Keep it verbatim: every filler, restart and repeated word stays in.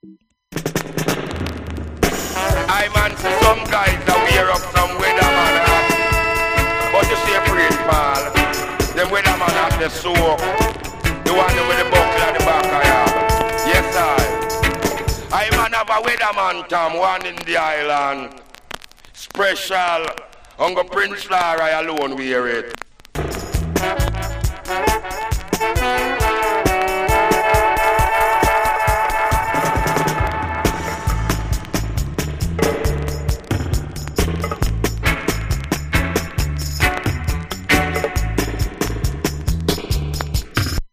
I man see some guys that wear up some weatherman hat. But you see a praise Paul. Them weatherman hat the soak. The one with the buckle at the back of ya. Yes I. I man have a weatherman Tom, one in the island. Special. Uncle Prince Lara alone wear it.